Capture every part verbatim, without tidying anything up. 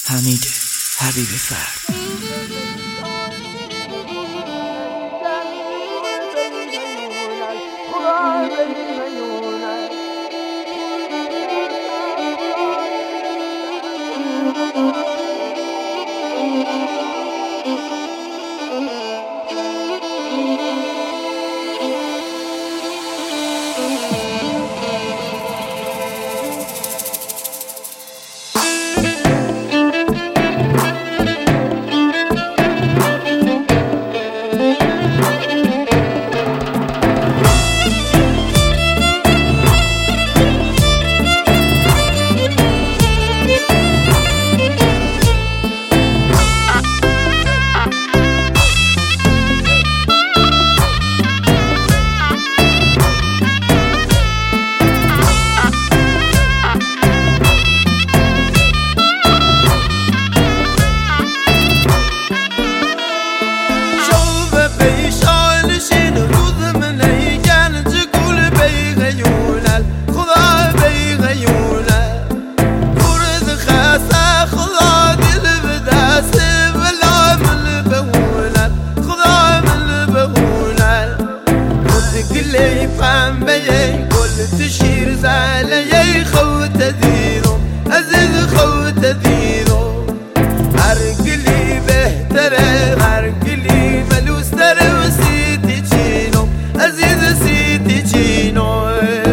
حمید حبیب فرد. تشير زعلي خوت دينو عزيز خوت دينو عرقلي بهتره عرقلي ملوستر وسيتي جينو عزيز سيتي جينو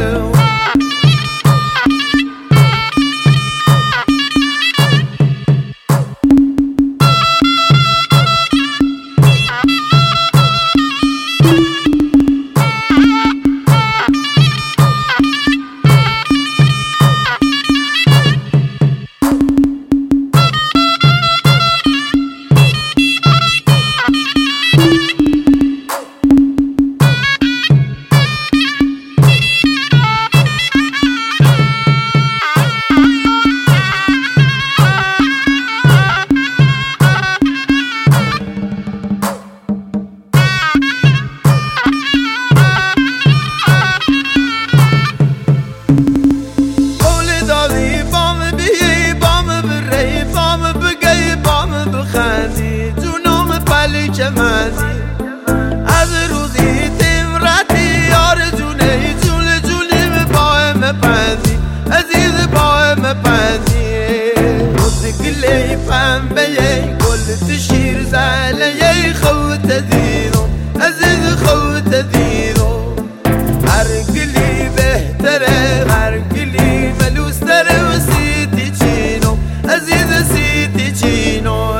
جمالي از روزی تمرتی یار جونه جون جونی با مپندی عزیز با مپندی روز گلی پنبه گل تشیر زعلی خوت دینو عزیز خوت دینو هر گلی بهتره هر گلی ملوستر و سیتی چینو عزیز سیتی چینو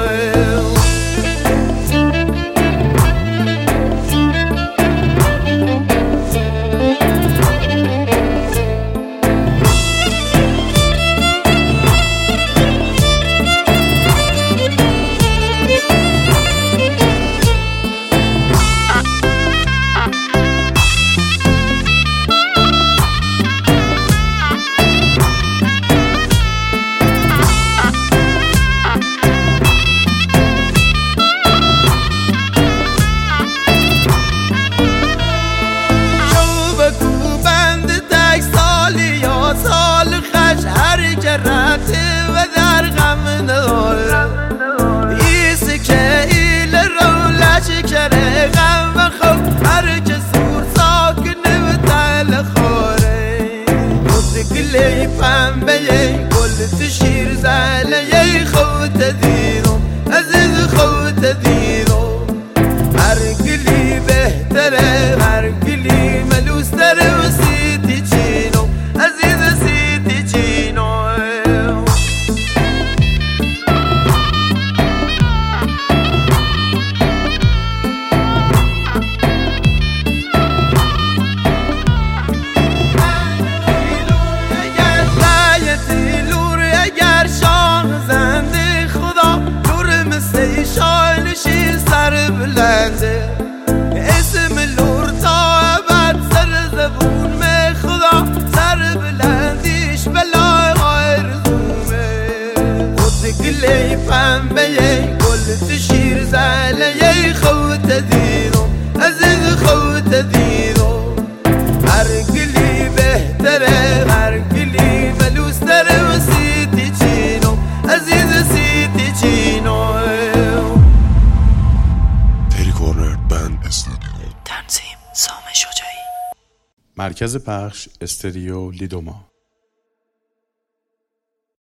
و در غم ندارم ایسی که ایل رولش کره غم و خوب هر که سور ساکنه و دل خوره روز گلی پنبه گل تشیر زعله خوت دینو عزیز خوت دینو هر گلی بهتره هر گلی ملوستر و سیتی چینو عزیز سیتی چینو شایلشی سر بلنده اسم لور تا ابد سر زبون می خدا سر بلندیش بلای غیر زومه خود گلی پنبه گل تشیر زعله خوت دینو عزیز خوت دینو هر گلی بهتره هر گلی ملوستر و سیتی چینو عزیز سیتی تنظیم سام شجاعی. مرکز پخش استریو لیدوما.